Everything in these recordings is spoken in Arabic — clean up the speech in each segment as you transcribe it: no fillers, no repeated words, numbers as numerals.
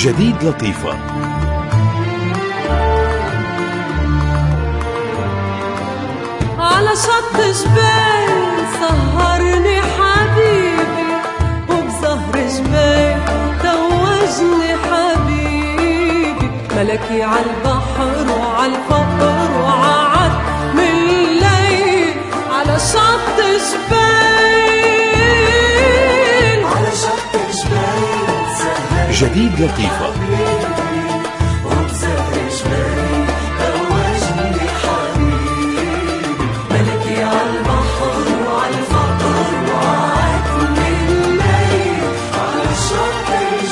جديد لطيفة. على شط جبال سهرني حبيبي، وبزهر جبال توجني حبيبي، ملكي عالبحر وعالفقر وعاد من الليل على شط جبال، على شط جبال سهرني جديد لطيفة. وبزهر جبال توجني حبيبي، ملكي عالبحر وعالفقر وعاد من الليل على شط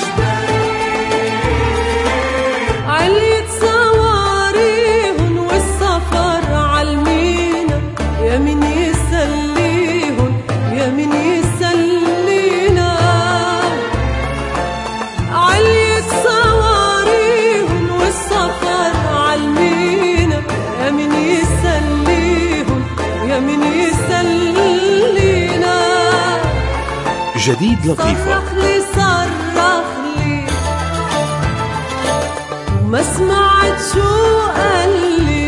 جبال. عليت سواريهن والسفر عالمينا، يا من يسليهن يا من يسلينا. عليت سواريهن والسفر عالمينا، يا من يسليهن يا من يسلينا. جديد لطيفة. صرخ لي وما سمعت شو قالي،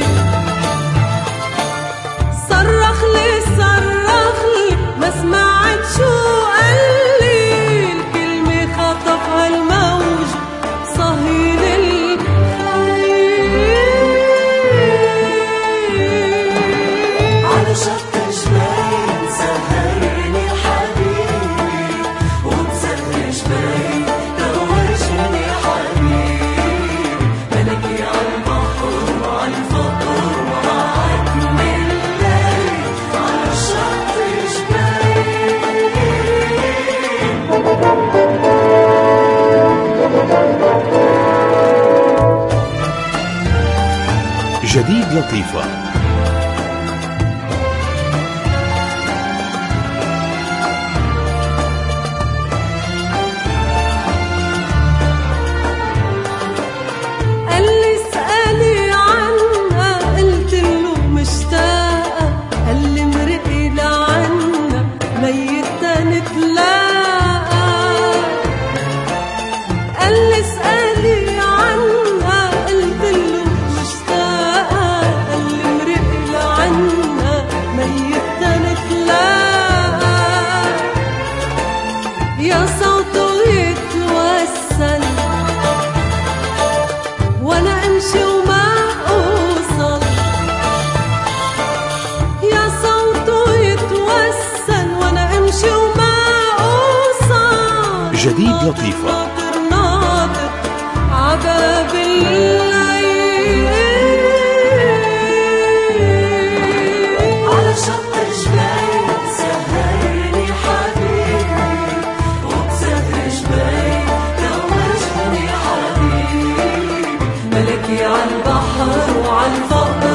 صرخ لي ما سمعت شو قالي. الكلمة خطفها الموج صهيل الخيل. على شط جبال سهرني حبيبي، وبزهر جبال توجني حبيبي، ملكي عالبحر وعالفقر وعاد من الليل على شط جبال. جديد لطيفة. قال لي اسألي عنها، قلت له مشتاقة، قال لي مرقي لعنا ميتة نتلاقى. قال لي اسألي عنها، قلت له مشتاقة، قال لي مرقي لعنا ميتة نتلاقى. يا صوته يتوسل وانا امشي وما اوصل، يا صوته يتوسل وانا امشي وما اوصل. جديد لطيفة. ناطر ناطر عباب الليل. على شط جبال سهرني حبيبي، وبزهر جبال توجني حبيبي، ملكي عالبحر وعالفقر